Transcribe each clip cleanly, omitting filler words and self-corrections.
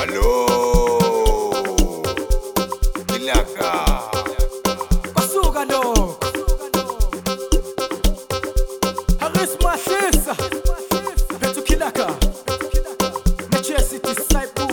Hello, Ilaka. Basuka lo. Haris Mashisa. Betu Kilaka. Manchester Disciple.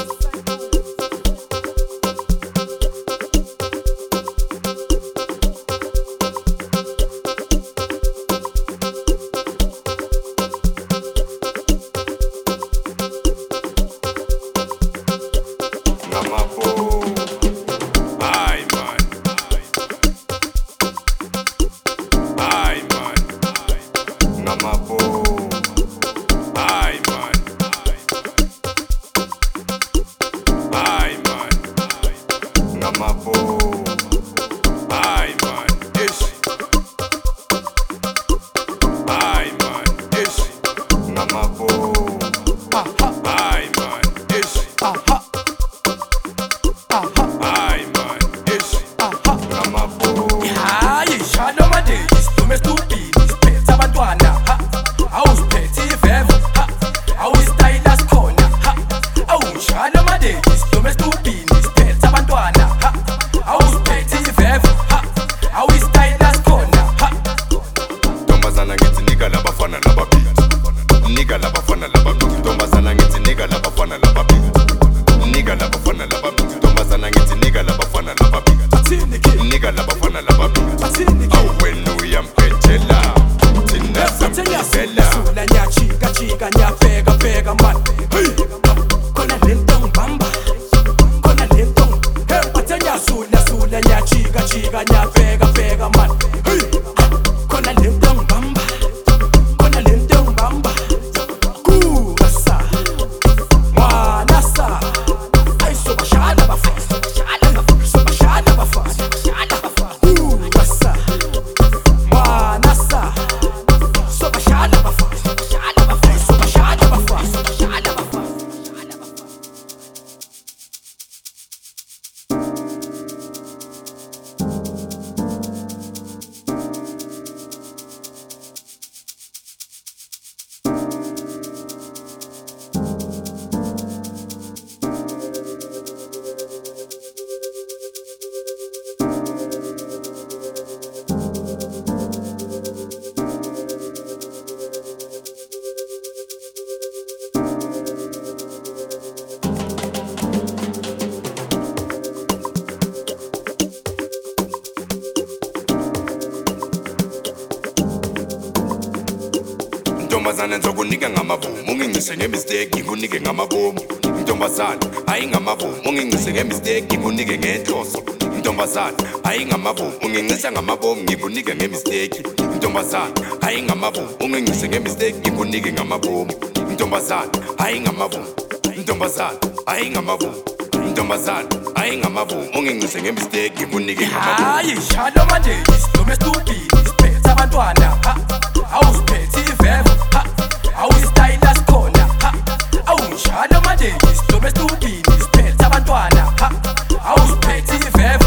Ntombazana ngizokunika ngamabomu ungingise ngemistake ngikunike ngamabomu. Ntombazana ayingamabomu ungingise ngemistake ngikunike ngenhloso. Ntombazana ayingamabomu ungingisa ngamabomu ngikunike ngemistake. Ntombazana ayingamabomu ungingise ngemistake ngikunike ngamabomu. Ntombazana ayingamabomu. Ntombazana ayingamabomu. Ntombazana ayingamabomu ungingise ngemistake ngikunike ngamabomu. Hayi shalo manje isithome stupid siphethe abantwana awusiphethe ivevo awusitayila sikhona awungishalo manje isithome stupid siphethe abantwana awusiphethe ivevo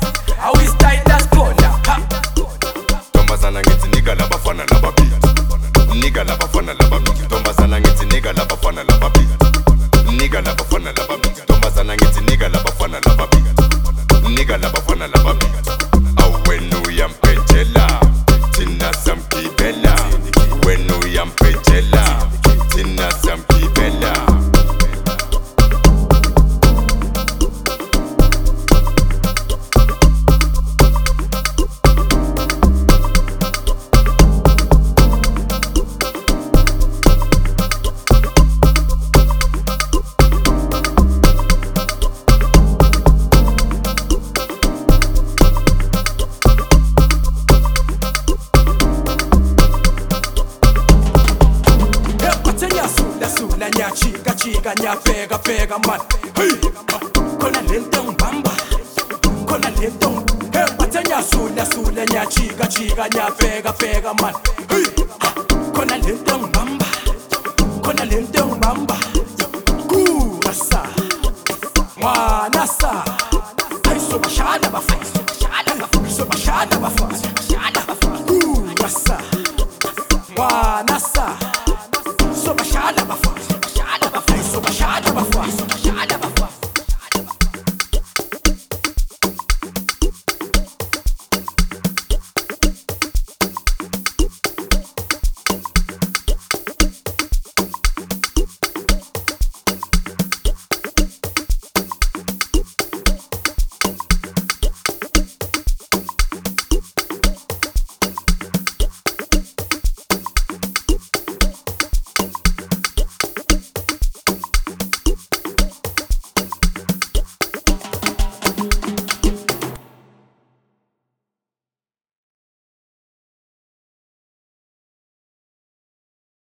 awusitayila sikhona. Ntombazana ngithi nika labafana lababili, nika labafana lababili. Ntombazana ngithi nika labafana lababili, nika labafana lababili. Ntombazana ngithi nika labafana lababili, nika labafana lababili. Awenu yampetela thina samgibela, wenu yampetela thina samgibela. Chika nyafeka feka man, hey, kona lento ngibamba, kona lento, hey, bathenya sula nya chika nyafeka feka man, hey, kona lento ngibamba.